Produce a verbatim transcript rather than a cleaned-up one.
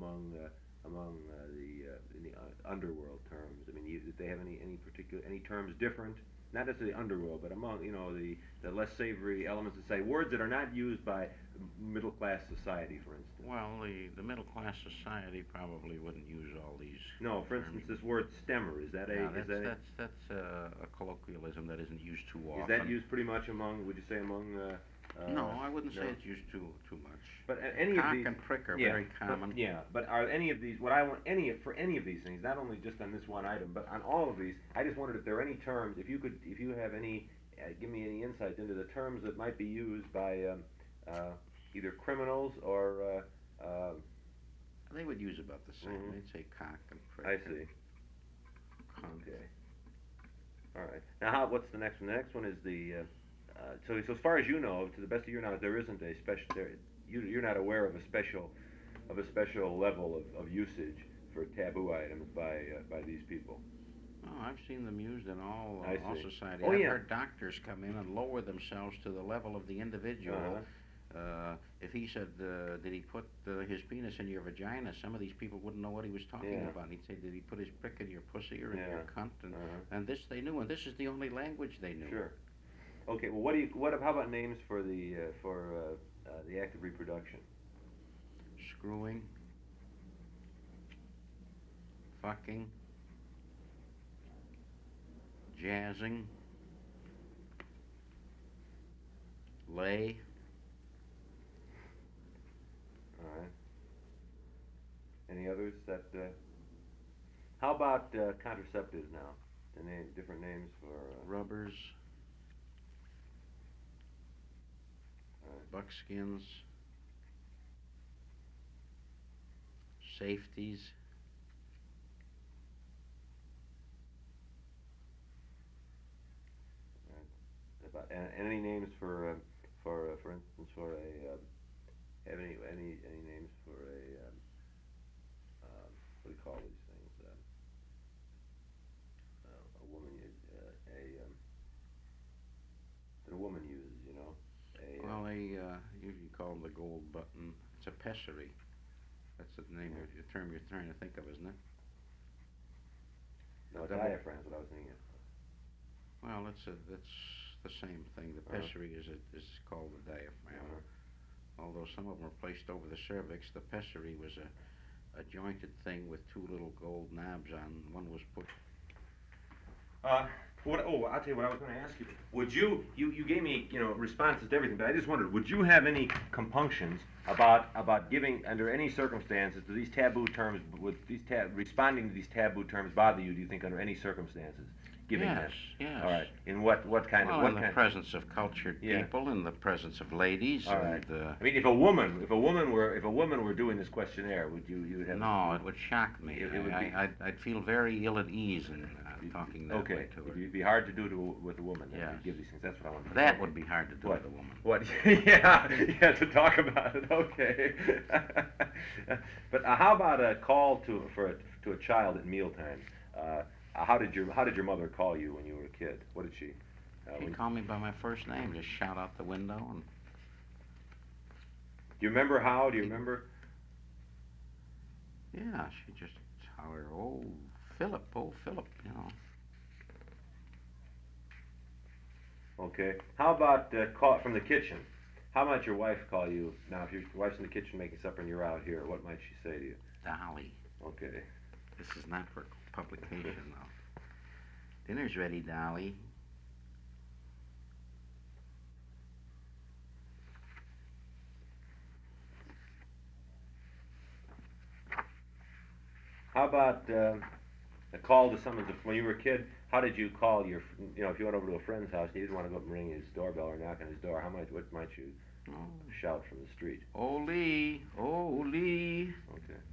among uh, among uh, the uh, in the uh, underworld terms? I mean, you, did they have any any particular any terms different? Not necessarily underworld, but among you know the the less savory elements of society, words that are not used by middle class society, for instance. Well, the, the middle class society probably wouldn't use all these No, for terms. instance, this word stemmer, is that a Yeah, is that's that a, that's that's uh, a colloquialism that isn't used too is that often. used pretty much among? Would you say among? Uh, No, uh, I wouldn't say no. it's used too too much. But a- any of Cock these, and prick are yeah, very but, common. yeah. But are any of these? What I want any of- for any of these things, not only just on this one item, but on all of these, I just wondered if there are any terms. If you could, if you have any, uh, give me any insights into the terms that might be used by um, uh, either criminals or. Uh, uh, They would use about the same. Mhm. They'd say cock and prick. I and see. cunt. Okay. All right. Now, how, what's the next one? The next one is the. Uh, uh, so, so as far as you know, to the best of your knowledge, there isn't a special. There, you, you're not aware of a special, of a special level of, of usage for taboo items by uh, by these people. Oh, I've seen them used in all I uh, all see. society. Oh, I've yeah. heard doctors come in and lower themselves to the level of the individual. Uh-huh. Uh, if he said, uh, "Did he put uh, his penis in your vagina?" Some of these people wouldn't know what he was talking Yeah. about. He'd say, "Did he put his prick in your pussy or in Yeah. your cunt?" And, Uh-huh. and this they knew, and this is the only language they knew. Sure. Okay. Well, what do you? What? How about names for the uh, for uh, uh, the act of reproduction? Screwing, fucking, jazzing, lay. All right. Any others that? Uh, how about uh, contraceptives now? The name, different names for. Uh, Rubbers, uh, buckskins, safeties, about, and, and any names for uh, for uh, for instance for a um, have any any any names for a um, um, what do you call these things? Um, uh, a woman uh, a um, that a woman uses, you know. A, well, they uh, usually call them the gold button. It's a pessary. That's the name of the term you're trying to think of, isn't it? no, a double- diaphragm is what I was thinking of. Well, it's a, that's the same thing. The Uh-huh. pessary is a, is called the diaphragm. Uh-huh. Although some of them are placed over the cervix, the pessary was a, a jointed thing with two little gold knobs on. One was put. Uh, what? Oh, I'll tell you what I was going to ask you. Would you, you, you gave me, you know, responses to everything, but I just wondered, would you have any compunctions about about giving, under any circumstances, do these taboo terms, would these tab, responding to these taboo terms bother you? Do you think under any circumstances, giving Yes, them? yes. All right. In what what kind Well, of what in the kind? presence of cultured Yeah. people, in the presence of ladies, All and right. uh, I mean, if a woman, if a woman were, if a woman were doing this questionnaire, would you, you would have? no, it would shock me. It- it would I, be- I, I'd, I'd feel very ill at ease in uh, talking that Okay. way to her. It'd be hard to do to with a woman. Then, Yes. to give these things. That's what I want to. That would be hard to do What? with a woman. What? yeah, yeah, to talk about it. Okay. but uh, how about a call to for a, to a child at mealtime? Uh, how did your How did your mother call you when you were a kid? What did she? Uh, She when- called me by my first name, just shout out the window, and do you remember how? Do you remember? yeah, she just hollered, "Oh, Philip, oh, Philip," you know. Okay. How about uh, call from the kitchen? How might your wife call you now? If your wife's in the kitchen making supper and you're out here, what might she say to you? Dolly. Okay. This is not for publication, though. Dinner's ready, Dolly. How about uh, a call to someone's when you were a kid? How did you call your? You know, if you went over to a friend's house, and you didn't want to go up and ring his doorbell or knock on his door. How might what might you Oh, shout from the street? oh Lee, oh Lee. Okay.